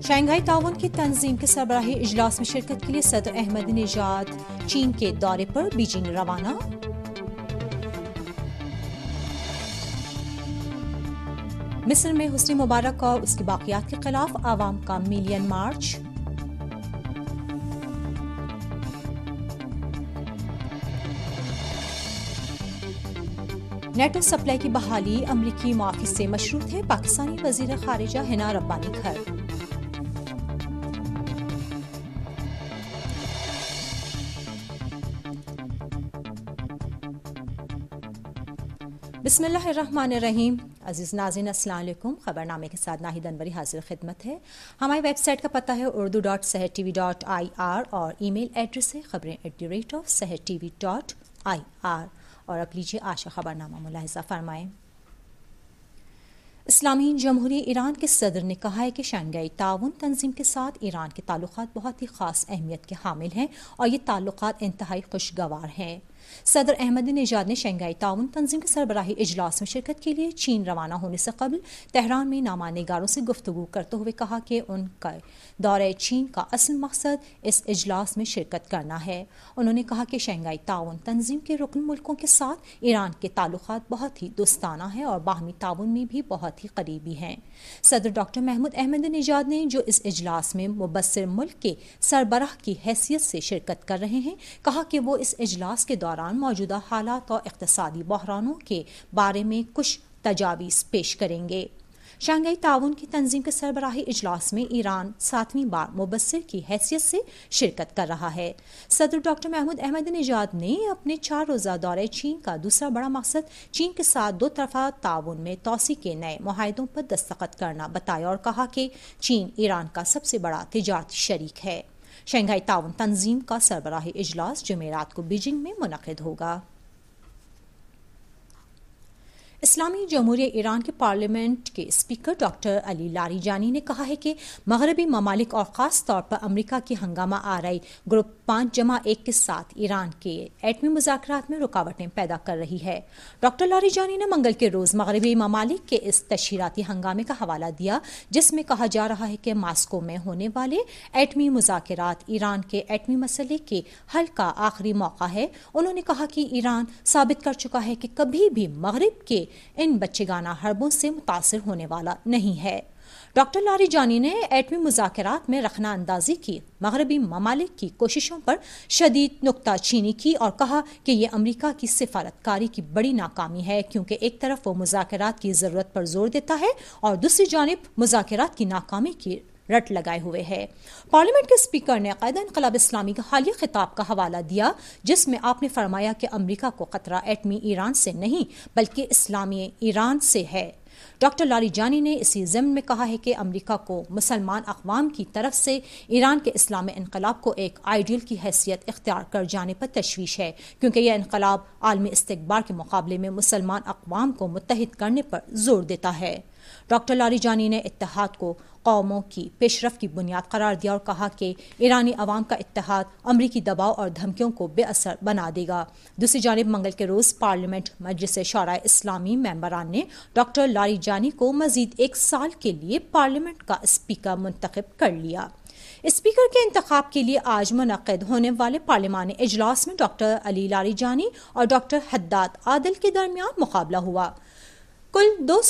Shanghai تعاون کی تنظیم کے سربراہی اجلاس میں شرکت کے لیے صدر احمدی نژاد چین کے دورے پر بیجنگ روانہ۔ مصر میں حسنی مبارک اور اس کی باقیات کے خلاف عوام کا ملین مارچ۔ نیٹو سپلائی کی بحالی امریکی معافی سے مشروط ہے، پاکستانی وزیر خارجہ حنا ربانی گھر۔ بسم اللہ الرحمن الرحیم۔ عزیز ناظرین السلام علیکم۔ خبرنامے کے ساتھ ناہید انوری حاضر خدمت ہے۔ ہماری ویب سائٹ کا پتہ ہے urdu.sehertv.ir اور ای میل ایڈریس ہے خبریں@sehertv.ir۔ اور اب لیجیے آج کا خبرنامہ ملاحظہ فرمائیں۔ اسلامی جمہوریہ ایران کے صدر نے کہا ہے کہ شنگھائی تعاون تنظیم کے ساتھ ایران کے تعلقات بہت ہی خاص اہمیت کے حامل ہیں اور یہ تعلقات انتہائی خوشگوار ہیں۔ صدر احمدی نژاد نے شنگھائی تعاون تنظیم کے سربراہی اجلاس میں شرکت کے لیے چین روانہ ہونے سے قبل تہران میں نامہ نگاروں سے گفتگو کرتے ہوئے کہا کہ ان کا دورہ چین کا اصل مقصد اس اجلاس میں شرکت کرنا ہے۔ انہوں نے کہا کہ شنگھائی تعاون تنظیم کے رکن ملکوں کے ساتھ ایران کے تعلقات بہت ہی دوستانہ ہیں اور باہمی تعاون میں بھی بہت ہی قریبی ہیں۔ صدر ڈاکٹر محمود احمدی نژاد نے جو اس اجلاس میں مبصر ملک کے سربراہ کی حیثیت سے شرکت کر رہے ہیں، کہا کہ وہ اس اجلاس کے دوران موجودہ حالات اور اقتصادی بحرانوں کے بارے میں کچھ تجاویز پیش کریں گے۔ شنگھائی تعاون کی تنظیم کے سربراہی اجلاس میں ایران 7ویں بار مبصر کی حیثیت سے شرکت کر رہا ہے۔ صدر ڈاکٹر محمود احمدی نژاد نے اپنے 4 روزہ دورے چین کا دوسرا بڑا مقصد چین کے ساتھ 2 طرفہ تعاون میں توسیع کے نئے معاہدوں پر دستخط کرنا بتایا اور کہا کہ چین ایران کا سب سے بڑا تجارتی شریک ہے۔ شنگھائی تعاون تنظیم کا سربراہی اجلاس جمعرات کو بیجنگ میں منعقد ہوگا۔ اسلامی جمہوریہ ایران کے پارلیمنٹ کے اسپیکر ڈاکٹر علی لاریجانی نے کہا ہے کہ مغربی ممالک اور خاص طور پر امریکہ کی ہنگامہ آرائی گروپ 5+1 کے ساتھ ایران کے ایٹمی مذاکرات میں رکاوٹیں پیدا کر رہی ہے۔ ڈاکٹر لاریجانی نے منگل کے روز مغربی ممالک کے اس تشہیراتی ہنگامے کا حوالہ دیا جس میں کہا جا رہا ہے کہ ماسکو میں ہونے والے ایٹمی مذاکرات ایران کے ایٹمی مسئلے کے حل کا آخری موقع ہے۔ انہوں نے کہا کہ ایران ثابت کر چکا ہے کہ کبھی بھی مغرب کے ان بچگانہ حربوں سے متاثر ہونے والا نہیں ہے۔ ڈاکٹر لاریجانی نے ایٹمی مذاکرات میں رخنہ اندازی کی مغربی ممالک کی کوششوں پر شدید نکتہ چینی کی اور کہا کہ یہ امریکہ کی سفارتکاری کی بڑی ناکامی ہے، کیونکہ ایک طرف وہ مذاکرات کی ضرورت پر زور دیتا ہے اور دوسری جانب مذاکرات کی ناکامی کی رٹ لگائے ہوئے ہے۔ پارلیمنٹ کے اسپیکر نے قائد انقلاب اسلامی کا حالیہ خطاب کا حوالہ دیا جس میں آپ نے فرمایا کہ امریکہ کو خطرہ ایٹمی ایران سے نہیں بلکہ اسلامی ایران سے ہے۔ ڈاکٹر لاریجانی نے اسی ضمن میں کہا ہے کہ امریکہ کو مسلمان اقوام کی طرف سے ایران کے اسلامی انقلاب کو ایک آئیڈیل کی حیثیت اختیار کر جانے پر تشویش ہے، کیونکہ یہ انقلاب عالمی استکبار کے مقابلے میں مسلمان اقوام کو متحد کرنے پر زور دیتا ہے۔ ڈاکٹر لاریجانی نے اتحاد کو قوموں کی پیش رفت کی بنیاد قرار دیا اور کہا کہ ایرانی عوام کا اتحاد امریکی دباؤ اور دھمکیوں کو بے اثر بنا دے گا۔ دوسری جانب منگل کے روز پارلیمنٹ مجلس شورائے اسلامی ممبران نے ڈاکٹر لاریجانی کو مزید 1 سال کے لیے پارلیمنٹ کا اسپیکر منتخب کر لیا۔ اسپیکر کے انتخاب کے لیے آج منعقد ہونے والے پارلیمانی اجلاس میں ڈاکٹر علی لاریجانی اور ڈاکٹر حداد عادل کے درمیان مقابلہ ہوا۔ کل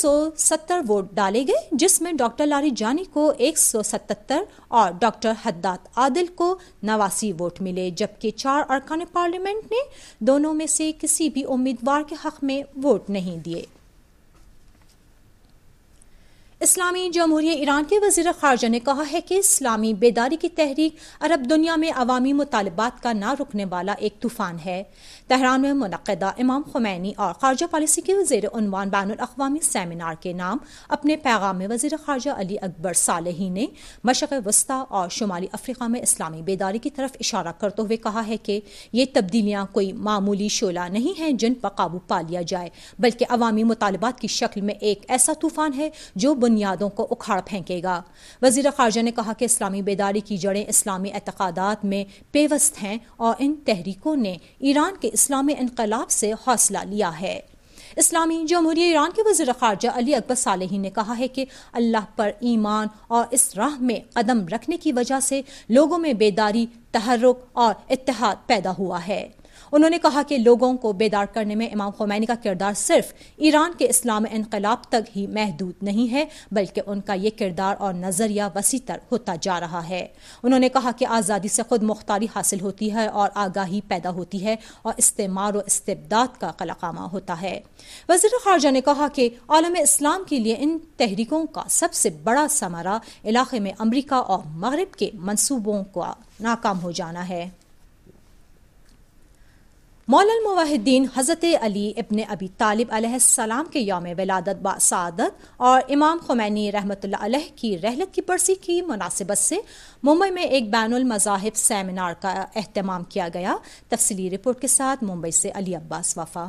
270 ووٹ ڈالے گئے جس میں ڈاکٹر لاریجانی کو 177 اور ڈاکٹر حداد عادل کو 89 ووٹ ملے، جبکہ 4 ارکان پارلیمنٹ نے دونوں میں سے کسی بھی امیدوار کے حق میں ووٹ نہیں دیے۔ اسلامی جمہوریہ ایران کے وزیر خارجہ نے کہا ہے کہ اسلامی بیداری کی تحریک عرب دنیا میں عوامی مطالبات کا نہ رکنے والا ایک طوفان ہے۔ تہران میں منعقدہ امام خمینی اور خارجہ پالیسی کے زیر عنوان بین الاقوامی سیمینار کے نام اپنے پیغام میں وزیر خارجہ علی اکبر صالحی نے مشرق وسطی اور شمالی افریقہ میں اسلامی بیداری کی طرف اشارہ کرتے ہوئے کہا ہے کہ یہ تبدیلیاں کوئی معمولی شعلہ نہیں ہیں جن پر قابو پا لیا جائے، بلکہ عوامی مطالبات کی شکل میں ایک ایسا طوفان ہے جو بنیادوں کو اکھاڑ پھینکے گا۔ وزیر خارجہ نے کہا کہ اسلامی بیداری کی جڑیں اسلامی اعتقادات میں پیوست ہیں اور ان تحریکوں نے ایران کے اسلامی انقلاب سے حوصلہ لیا ہے۔ اسلامی جمہوریہ ایران کے وزیر خارجہ علی اکبر صالحی نے کہا ہے کہ اللہ پر ایمان اور اس راہ میں قدم رکھنے کی وجہ سے لوگوں میں بیداری، تحرک اور اتحاد پیدا ہوا ہے۔ انہوں نے کہا کہ لوگوں کو بیدار کرنے میں امام خمینی کا کردار صرف ایران کے اسلامی انقلاب تک ہی محدود نہیں ہے، بلکہ ان کا یہ کردار اور نظریہ وسیع تر ہوتا جا رہا ہے۔ انہوں نے کہا کہ آزادی سے خود مختاری حاصل ہوتی ہے اور آگاہی پیدا ہوتی ہے اور استعمار و استبداد کا قلقامہ ہوتا ہے۔ وزیر خارجہ نے کہا کہ عالم اسلام کے لیے ان تحریکوں کا سب سے بڑا ثمرہ علاقے میں امریکہ اور مغرب کے منصوبوں کا ناکام ہو جانا ہے۔ مولا الموحدین حضرت علی ابن ابی طالب علیہ السلام کے یوم ولادت بسعادت اور امام خمینی رحمۃ اللہ علیہ کی رحلت کی برسی کی مناسبت سے ممبئی میں ایک بین المذاہب سیمینار کا اہتمام کیا گیا۔ تفصیلی رپورٹ کے ساتھ ممبئی سے علی عباس وفا۔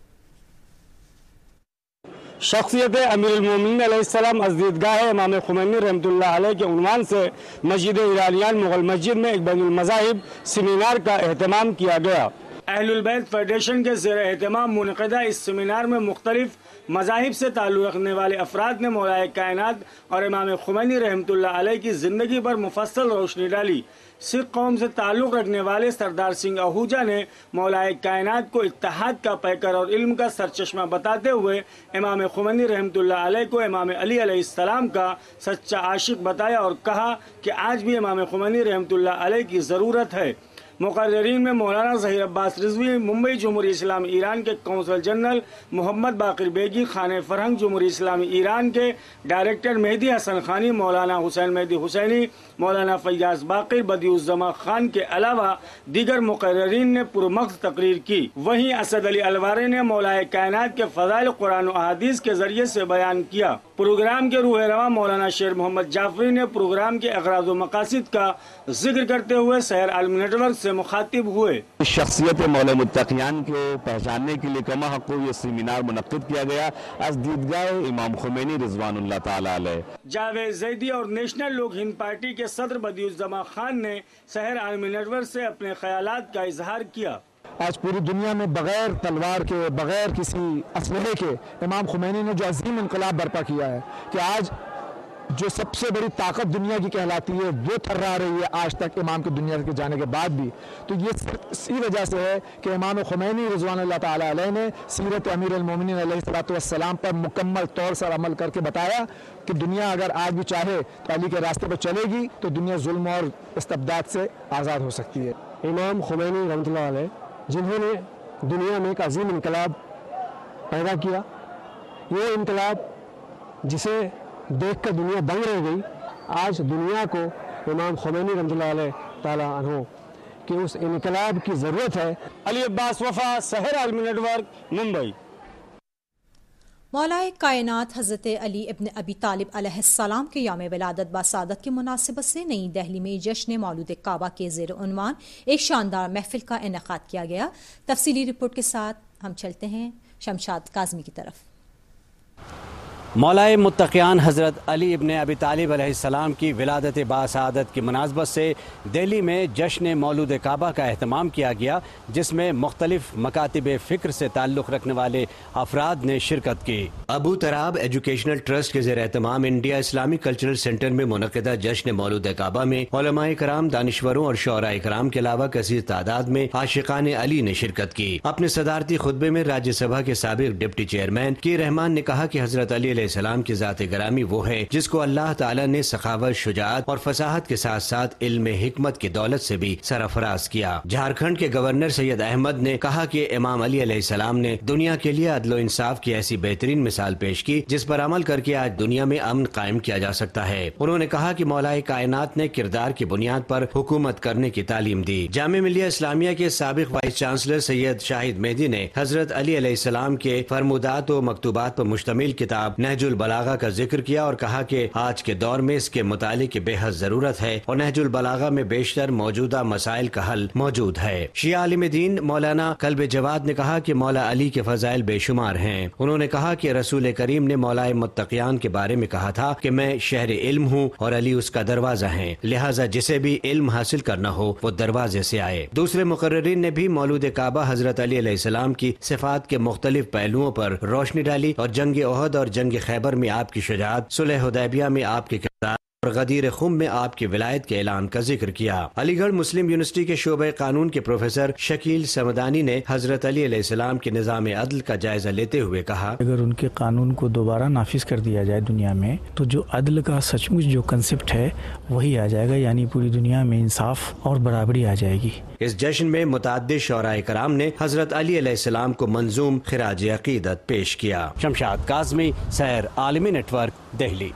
شخصیت امیر المومنین علیہ السلام از دیدگاہ امام خمینی رحمۃ اللہ علیہ کے عنوان سے مسجد ایرانیان مغل مسجد میں ایک بین المذاہب سیمینار کا اہتمام کیا گیا۔ اہل البیت فیڈریشن کے زیر اہتمام منعقدہ اس سیمینار میں مختلف مذاہب سے تعلق رکھنے والے افراد نے مولا کائنات اور امام خمینی رحمۃ اللہ علیہ کی زندگی پر مفصل روشنی ڈالی۔ سکھ قوم سے تعلق رکھنے والے سردار سنگھ اہوجا نے مولا کائنات کو اتحاد کا پیکر اور علم کا سرچشمہ بتاتے ہوئے امام خمینی رحمۃ اللہ علیہ کو امام علی علیہ السلام کا سچا عاشق بتایا اور کہا کہ آج بھی امام خمینی رحمۃ اللہ علیہ کی ضرورت ہے۔ مقررین میں مولانا ظہیر عباس رضوی، ممبئی جمہوریہ اسلامی ایران کے قونصل جنرل محمد باقر بیگی، خانہ فرہنگ جمہوریہ اسلامی ایران کے ڈائریکٹر مہدی حسن خانی، مولانا حسین مہدی حسینی، مولانا فیاض باقر، بدیع الزماں خان کے علاوہ دیگر مقررین نے پرمغز تقریر کی۔ وہیں اسد علی الواری نے مولا کائنات کے فضائل قرآن و احادیث کے ذریعے سے بیان کیا۔ پروگرام کے روح رواں مولانا شیر محمد جعفری نے پروگرام کے اغراض و مقاصد کا ذکر کرتے ہوئے سحر عالمی نیٹ ورک سے مخاطب ہوئے۔ شخصیت مولا متقیان کو پہچاننے کے لیے کما حق یہ سیمینار منعقد کیا گیا از دیدگاہ امام خمینی رضوان اللہ تعالی علیہ۔ جاوید زیدی اور نیشنل لوک ہند پارٹی کے صدر بدیع الزماں خان نے سحر عالمی نیٹ ورک سے اپنے خیالات کا اظہار کیا۔ آج پوری دنیا میں بغیر تلوار کے، بغیر کسی اسلحے کے امام خمینی نے جو عظیم انقلاب برپا کیا ہے کہ آج جو سب سے بڑی طاقت دنیا کی کہلاتی ہے وہ تھرا رہی ہے آج تک امام کی دنیا کے جانے کے بعد بھی، تو یہ صرف اسی وجہ سے ہے کہ امام خمینی رضوان اللہ تعالی علیہ نے سیرت امیر المومنین علیہ السلام پر مکمل طور سے عمل کر کے بتایا کہ دنیا اگر آج بھی چاہے تو علی کے راستے پر چلے گی تو دنیا ظلم اور استبداد سے آزاد ہو سکتی ہے۔ امام خمینی رحمۃ اللہ علیہ جنہوں نے دنیا میں ایک عظیم انقلاب پیدا کیا، یہ انقلاب جسے دیکھ کر دنیا دنگ رہ گئی، آج دنیا کو امام خمینی رحمۃ اللہ علیہ تعالیٰ عنہ کہ اس انقلاب کی ضرورت ہے۔ علی عباس وفا، سحر عالمی نیٹ ورک، ممبئی۔ مولا کائنات حضرت علی ابن ابی طالب علیہ السلام کے یوم ولادت بسعادت کی مناسبت سے نئی دہلی میں جشن مولود کعبہ کے زیر عنوان ایک شاندار محفل کا انعقاد کیا گیا۔ تفصیلی رپورٹ کے ساتھ ہم چلتے ہیں شمشاد کاظمی کی طرف۔ مولا متقیان حضرت علی ابن ابی طالب علیہ السلام کی ولادت باسعادت کی مناسبت سے دہلی میں جشن مولود کعبہ کا اہتمام کیا گیا، جس میں مختلف مکاتب فکر سے تعلق رکھنے والے افراد نے شرکت کی۔ ابو تراب ایجوکیشنل ٹرسٹ کے زیر اہتمام انڈیا اسلامی کلچرل سینٹر میں منعقدہ جشن مولود کعبہ میں علماء کرام، دانشوروں اور شعراء کرام کے علاوہ کثیر تعداد میں عاشقان علی نے شرکت کی۔ اپنے صدارتی خطبے میں راجیہ سبھا کے سابق ڈپٹی چیئرمین کی رحمان نے کہا کہ حضرت علی علیہ السلام کی ذات گرامی وہ ہے جس کو اللہ تعالیٰ نے سخاوت، شجاعت اور فصاحت کے ساتھ ساتھ علم حکمت کی دولت سے بھی سرفراز کیا۔ جھارکھنڈ کے گورنر سید احمد نے کہا کہ امام علی علیہ السلام نے دنیا کے لیے عدل و انصاف کی ایسی بہترین مثال پیش کی جس پر عمل کر کے آج دنیا میں امن قائم کیا جا سکتا ہے۔ انہوں نے کہا کہ مولا کائنات نے کردار کی بنیاد پر حکومت کرنے کی تعلیم دی۔ جامعہ ملیہ اسلامیہ کے سابق وائس چانسلر سید شاہد مہدی نے حضرت علی علیہ السلام کے فرمودات و مکتوبات پر مشتمل کتاب نہج البلاغہ کا ذکر کیا اور کہا کہ آج کے دور میں اس کے مطالعے کی بے حد ضرورت ہے اور نہج البلاغہ میں بیشتر موجودہ مسائل کا حل موجود ہے۔ شیعہ عالم دین مولانا کلب جواد نے کہا کہ مولا علی کے فضائل بے شمار ہیں۔ انہوں نے کہا کہ رسول کریم نے مولائے متقیان کے بارے میں کہا تھا کہ میں شہر علم ہوں اور علی اس کا دروازہ ہیں، لہٰذا جسے بھی علم حاصل کرنا ہو وہ دروازے سے آئے۔ دوسرے مقررین نے بھی مولود کعبہ حضرت علی علیہ السلام کی صفات کے مختلف پہلوؤں پر روشنی ڈالی اور جنگ احد اور جنگ خیبر میں آپ کی شجاعت، صلح حدیبیہ میں آپ کے کردار اور غدیر خم میں آپ کی ولایت کے اعلان کا ذکر کیا۔ علی گڑھ مسلم یونیورسٹی کے شعبہ قانون کے پروفیسر شکیل سمدانی نے حضرت علی علیہ السلام کے نظام عدل کا جائزہ لیتے ہوئے کہا، اگر ان کے قانون کو دوبارہ نافذ کر دیا جائے دنیا میں تو جو عدل کا سچ مچ جو کنسپٹ ہے وہی آ جائے گا، یعنی پوری دنیا میں انصاف اور برابری آ جائے گی۔ اس جشن میں متعدد شعراء کرام نے حضرت علی علیہ السلام کو منظوم خراج عقیدت پیش کیا۔ شمشاد کاظمی، سیر عالمی نیٹ ورک، دہلی۔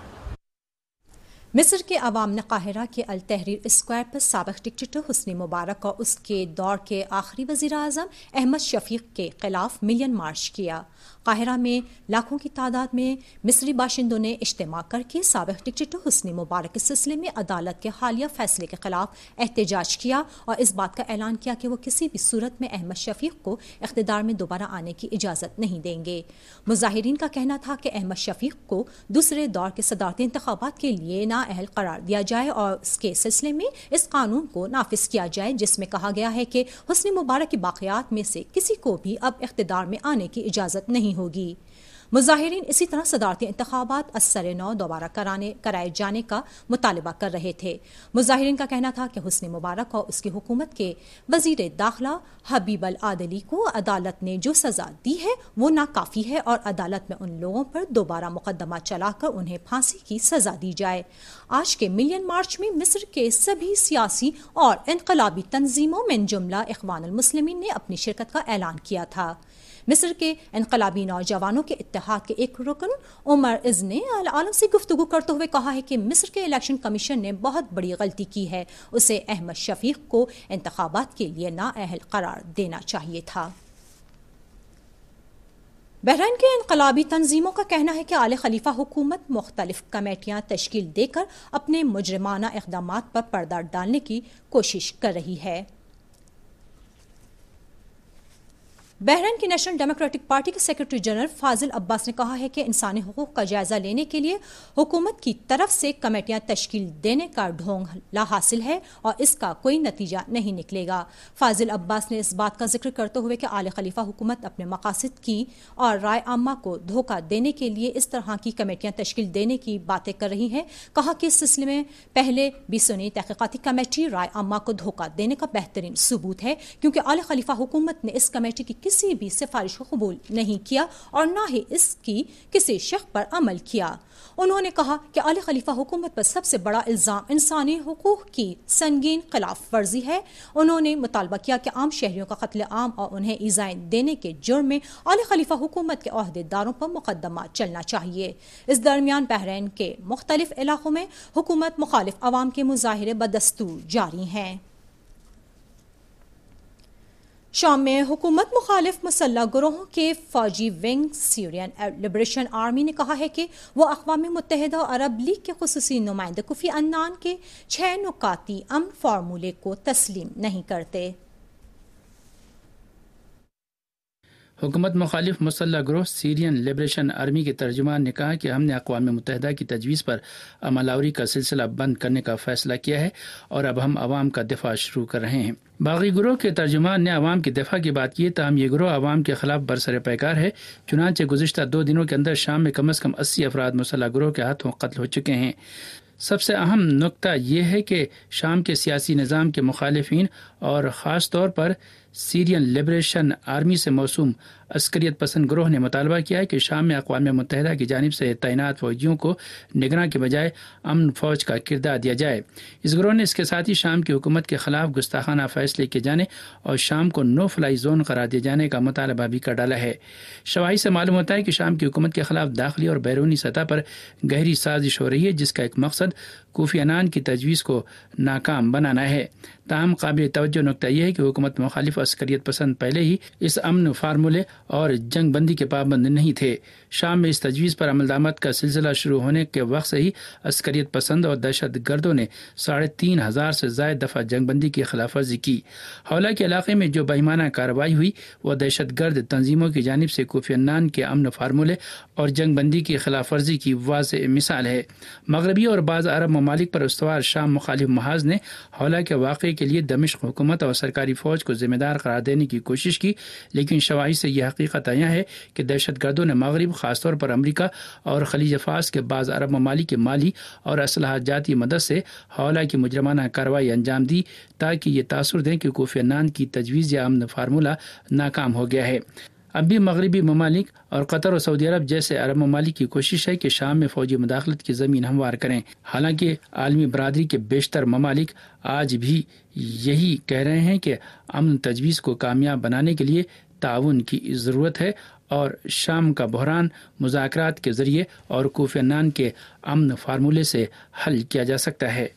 مصر کے عوام نے قاہرہ کے التحریر اسکوائر پر سابق ڈکٹیٹر حسنی مبارک اور اس کے دور کے آخری وزیر اعظم احمد شفیق کے خلاف ملین مارچ کیا۔ قاہرہ میں لاکھوں کی تعداد میں مصری باشندوں نے اجتماع کر کے سابق ڈکٹیٹر حسنی مبارک کے سلسلے میں عدالت کے حالیہ فیصلے کے خلاف احتجاج کیا اور اس بات کا اعلان کیا کہ وہ کسی بھی صورت میں احمد شفیق کو اقتدار میں دوبارہ آنے کی اجازت نہیں دیں گے۔ مظاہرین کا کہنا تھا کہ احمد شفیق کو دوسرے دور کے صدارتی انتخابات کے لیے نااہل قرار دیا جائے اور اس کے سلسلے میں اس قانون کو نافذ کیا جائے جس میں کہا گیا ہے کہ حسنی مبارک کی باقیات میں سے کسی کو بھی اب اقتدار میں آنے کی اجازت نہیں ہوگی۔ مظاہرین اسی طرح صدارتی انتخابات ازسر نو دوبارہ کرائے جانے کا مطالبہ کر رہے تھے۔ مظاہرین کا کہنا تھا کہ حسنی مبارک اور اس کی حکومت کے وزیر داخلہ حبیب العادلی کو عدالت نے جو سزا دی ہے وہ ناکافی ہے اور عدالت میں ان لوگوں پر دوبارہ مقدمہ چلا کر انہیں پھانسی کی سزا دی جائے۔ آج کے ملین مارچ میں مصر کے سبھی سیاسی اور انقلابی تنظیموں من جملہ اخوان المسلمین نے اپنی شرکت کا اعلان کیا تھا۔ مصر کے انقلابی نوجوانوں کے اتحاد کے ایک رکن عمر عز نے العالم سے گفتگو کرتے ہوئے کہا ہے کہ مصر کے الیکشن کمیشن نے بہت بڑی غلطی کی ہے، اسے احمد شفیق کو انتخابات کے لیے نااہل قرار دینا چاہیے تھا۔ بحرین کے انقلابی تنظیموں کا کہنا ہے کہ آل خلیفہ حکومت مختلف کمیٹیاں تشکیل دے کر اپنے مجرمانہ اقدامات پر پردہ ڈالنے کی کوشش کر رہی ہے۔ بحرین کی نیشنل ڈیموکریٹک پارٹی کے سیکرٹری جنرل فاضل عباس نے کہا ہے کہ انسانی حقوق کا جائزہ لینے کے لیے حکومت کی طرف سے کمیٹیاں تشکیل دینے کا ڈھونگ لا حاصل ہے اور اس کا کوئی نتیجہ نہیں نکلے گا۔ فاضل عباس نے اس بات کا ذکر کرتے ہوئے کہ آل خلیفہ حکومت اپنے مقاصد کی اور رائے عامہ کو دھوکہ دینے کے لیے اس طرح کی کمیٹیاں تشکیل دینے کی باتیں کر رہی ہے، کہا کہ اس سلسلے میں پہلے بھی سنی تحقیقاتی کمیٹی رائے عامہ کو دھوکہ دینے کا بہترین ثبوت ہے، کیونکہ آل خلیفہ حکومت نے اس کمیٹی کی کسی بھی سفارش کو قبول نہیں کیا اور نہ ہی اس کی کسی شق پر عمل کیا۔ انہوں نے کہا کہ آل خلیفہ حکومت پر سب سے بڑا الزام انسانی حقوق کی سنگین خلاف ورزی ہے۔ انہوں نے مطالبہ کیا کہ عام شہریوں کا قتل عام اور انہیں ایذائیں دینے کے جرم میں آل خلیفہ حکومت کے عہدے داروں پر مقدمہ چلنا چاہیے۔ اس درمیان بحرین کے مختلف علاقوں میں حکومت مخالف عوام کے مظاہرے بدستور جاری ہیں۔ شام میں حکومت مخالف مسلح گروہوں کے فوجی ونگ سیرین لبریشن آرمی نے کہا ہے کہ وہ اقوام متحدہ اور عرب لیگ کے خصوصی نمائندہ کوفی عنان کے 6 نکاتی امن فارمولے کو تسلیم نہیں کرتے۔ حکومت مخالف مسلح گروہ سیرین لبریشن آرمی کے ترجمان نے کہا کہ ہم نے اقوام متحدہ کی تجویز پر عمل آوری کا سلسلہ بند کرنے کا فیصلہ کیا ہے اور اب ہم عوام کا دفاع شروع کر رہے ہیں۔ باغی گروہ کے ترجمان نے عوام کے دفاع کی بات کی، تاہم یہ گروہ عوام کے خلاف برسر پیکار ہے، چنانچہ گزشتہ 2 دنوں کے اندر شام میں کم از کم 80 افراد مسلح گروہ کے ہاتھوں قتل ہو چکے ہیں۔ سب سے اہم نکتہ یہ ہے کہ شام کے سیاسی نظام کے مخالفین اور خاص طور پر سیرین لبریشن آرمی سے موسوم عسکریت پسند گروہ نے مطالبہ کیا ہے کہ شام میں اقوام متحدہ کی جانب سے تعینات فوجیوں کو نگراں کے بجائے امن فوج کا کردار دیا جائے۔ اس گروہ نے اس کے ساتھ ہی شام کی حکومت کے خلاف گستاخانہ فیصلے کیے جانے اور شام کو نو فلائی زون قرار دیے جانے کا مطالبہ بھی کر ڈالا ہے۔ شواہد سے معلوم ہوتا ہے کہ شام کی حکومت کے خلاف داخلی اور بیرونی سطح پر گہری سازش ہو رہی ہے، جس کا ایک مقصد کوفی عنان کی تجویز کو ناکام بنانا ہے۔ تاہم قابل توجہ نکتہ یہ ہے کہ حکومت مخالف عسکریت پسند پہلے ہی اس امن فارمولے اور جنگ بندی کے پابند نہیں تھے۔ شام میں اس تجویز پر عمل درآمد کا سلسلہ شروع ہونے کے وقت سے ہی عسکریت پسند اور دہشت گردوں نے 3,500 سے زائد دفعہ جنگ بندی کی خلاف ورزی کی۔ حالانکہ علاقے میں جو بہیمانہ کارروائی ہوئی وہ دہشت گرد تنظیموں کی جانب سے کوفی عنان کے امن فارمولے اور جنگ بندی کی خلاف ورزی کی واضح مثال ہے۔ مغربی اور بعض عرب ممالک پر استوار شام مخالف محاذ نے حالانکہ واقعے کے لیے دمشق حکومت اور سرکاری فوج کو ذمہ دار قرار دینے کی کوشش کی، لیکن شواہد سے یہ حقیقت عیاں ہے کہ دہشت گردوں نے مغرب خاص طور پر امریکہ اور خلیج فارس کے بعض عرب ممالک کی مالی اور اسلحہ جاتی مدد سے حالانکہ مجرمانہ کارروائی انجام دی تاکہ یہ تاثر دیں کہ کوفی عنان کی تجویز یا امن فارمولہ ناکام ہو گیا ہے۔ اب بھی مغربی ممالک اور قطر اور سعودی عرب جیسے عرب ممالک کی کوشش ہے کہ شام میں فوجی مداخلت کی زمین ہموار کریں۔ حالانکہ عالمی برادری کے بیشتر ممالک آج بھی یہی کہہ رہے ہیں کہ امن تجویز کو کامیاب بنانے کے لیے تعاون کی ضرورت ہے اور شام کا بحران مذاکرات کے ذریعے اور کوفی عنان کے امن فارمولے سے حل کیا جا سکتا ہے۔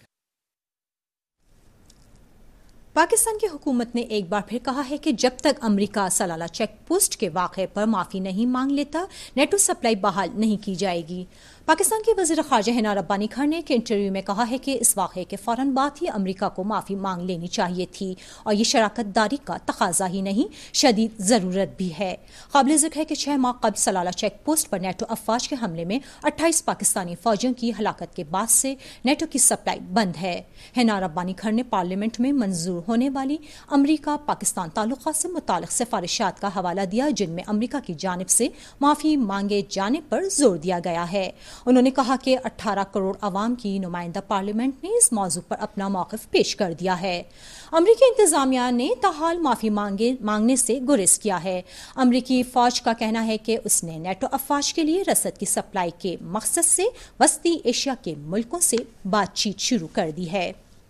پاکستان کی حکومت نے ایک بار پھر کہا ہے کہ جب تک امریکہ سلالہ چیک پوسٹ کے واقعے پر معافی نہیں مانگ لیتا نیٹو سپلائی بحال نہیں کی جائے گی۔ پاکستان کے وزیر خارجہ حنا ربانی کھر نے ایک انٹرویو میں کہا ہے کہ اس واقعے کے فوراً بعد ہی امریکہ کو معافی مانگ لینی چاہیے تھی اور یہ شراکت داری کا تقاضا ہی نہیں شدید ضرورت بھی ہے۔ قابل ذکر ہے کہ 6 ماہ قبل سلالہ چیک پوسٹ پر نیٹو افواج کے حملے میں 28 پاکستانی فوجیوں کی ہلاکت کے بعد سے نیٹو کی سپلائی بند ہے۔ حنا ربانی کھر نے پارلیمنٹ میں منظور ہونے والی امریکہ پاکستان تعلقات سے متعلق سفارشات کا حوالہ دیا جن میں امریکہ کی جانب سے معافی مانگے جانے پر زور دیا گیا ہے۔ انہوں نے کہا کہ 18 کروڑ عوام کی نمائندہ پارلیمنٹ نے اس موضوع پر اپنا موقف پیش کر دیا ہے۔ امریکی انتظامیہ نے تاحال معافی مانگنے سے گریز کیا ہے۔ امریکی فوج کا کہنا ہے کہ اس نے نیٹو افواج کے لیے رسد کی سپلائی کے مقصد سے وسطی ایشیا کے ملکوں سے بات چیت شروع کر دی ہے۔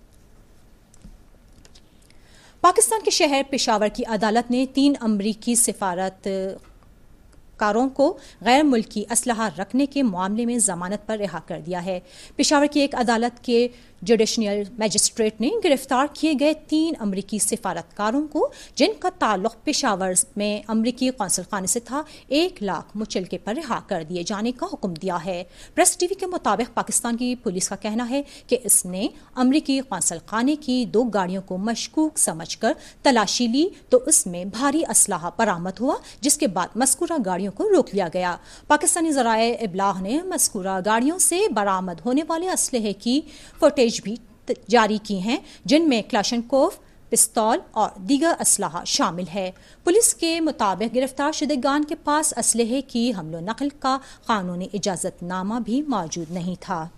پاکستان کے شہر پشاور کی عدالت نے 3 امریکی سفارت کاروں کو غیر ملکی اسلحہ رکھنے کے معاملے میں ضمانت پر رہا کر دیا ہے۔ پشاور کی ایک عدالت کے جوڈیشنل میجسٹریٹ نے گرفتار کیے گئے 3 امریکی سفارتکاروں کو جن کا تعلق پشاور میں امریکی قونصل خانے سے تھا 1 لاکھ مچلکے پر رہا کر دیے جانے کا حکم دیا ہے۔ پریس ٹی وی کے مطابق پاکستان کی پولیس کا کہنا ہے کہ اس نے امریکی قونصل خانے کی 2 گاڑیوں کو مشکوک سمجھ کر تلاشی لی تو اس میں بھاری اسلحہ برآمد ہوا جس کے بعد مذکورہ گاڑیوں کو روک لیا گیا۔ پاکستانی ذرائع ابلاغ نے مذکورہ گاڑیوں سے برآمد ہونے والے اسلحے کی فوٹیج بھی جاری کی ہیں جن میں کلاشنکوف، پستول اور دیگر اسلحہ شامل ہے۔ پولیس کے مطابق گرفتار شدگان کے پاس اسلحے کی حمل و نقل کا قانونی اجازت نامہ بھی موجود نہیں تھا۔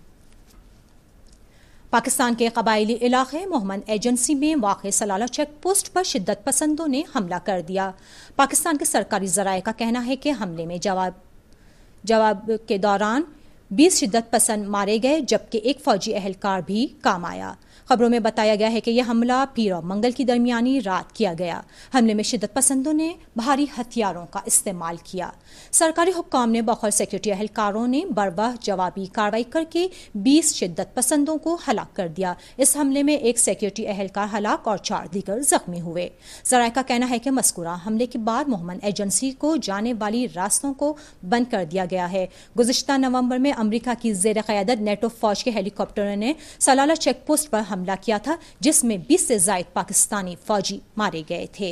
پاکستان کے قبائلی علاقے محمد ایجنسی میں واقع سلالہ چیک پوسٹ پر شدت پسندوں نے حملہ کر دیا۔ پاکستان کے سرکاری ذرائع کا کہنا ہے کہ حملے میں جواب کے دوران 20 شدت پسند مارے گئے جبکہ ایک فوجی اہلکار بھی کام آیا۔ خبروں میں بتایا گیا ہے کہ یہ حملہ پیر اور منگل کی درمیانی رات کیا گیا۔ حملے میں شدت پسندوں نے بھاری ہتھیاروں کا استعمال کیا۔ سرکاری حکام نے بقول سیکورٹی اہلکاروں نے بروقت جوابی کارروائی کر کے 20 شدت پسندوں کو ہلاک کر دیا۔ اس حملے میں ایک سیکورٹی اہلکار ہلاک اور 4 دیگر زخمی ہوئے۔ ذرائع کا کہنا ہے کہ مذکورہ حملے کے بعد محمد ایجنسی کو جانے والی راستوں کو بند کر دیا گیا ہے۔ گزشتہ نومبر میں امریکہ کی زیر قیادت نیٹو فوج کے ہیلی کاپٹروں نے سلالہ چیک پوسٹ پر حملہ کیا تھا جس میں 20 سے زائد پاکستانی فوجی مارے گئے تھے۔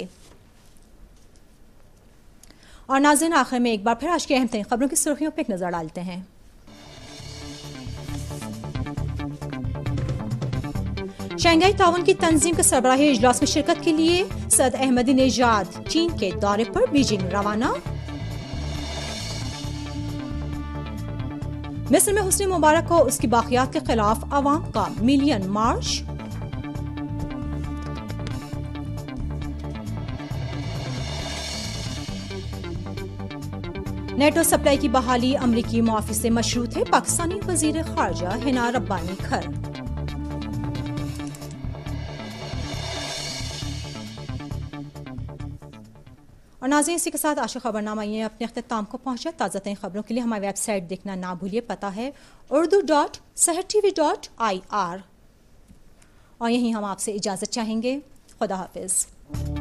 اور ناظرین آخر میں ایک بار پھر آج کی اہم ترین خبروں کی سرخیوں پر ایک نظر ڈالتے ہیں۔ شنگھائی تعاون کی تنظیم کے سربراہی اجلاس میں شرکت کے لیے صدر احمدی نژاد چین کے دورے پر بیجنگ روانہ۔ مصر میں حسنی مبارک اور اس کی باقیات کے خلاف عوام کا ملین مارچ۔ نیٹو سپلائی کی بحالی امریکی معافی سے مشروط ہے، پاکستانی وزیر خارجہ حنا ربانی کھر۔ اور ناظرین اسی کے ساتھ آج خبرنامہ یہ اپنے اختتام کو پہنچا. تازہ ترین خبروں کے لیے ہماری ویب سائٹ دیکھنا نہ بھولیے. پتہ ہے urdu.sehertv.ir. اور یہیں ہم آپ سے اجازت چاہیں گے. خدا حافظ.